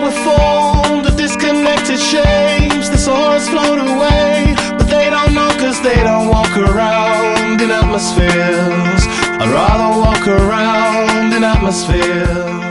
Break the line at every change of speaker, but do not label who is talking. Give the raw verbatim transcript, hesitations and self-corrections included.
formed of disconnected shapes. Their souls float away, but they don't know, cause they don't walk around in atmospheres. I'd rather walk around in atmospheres.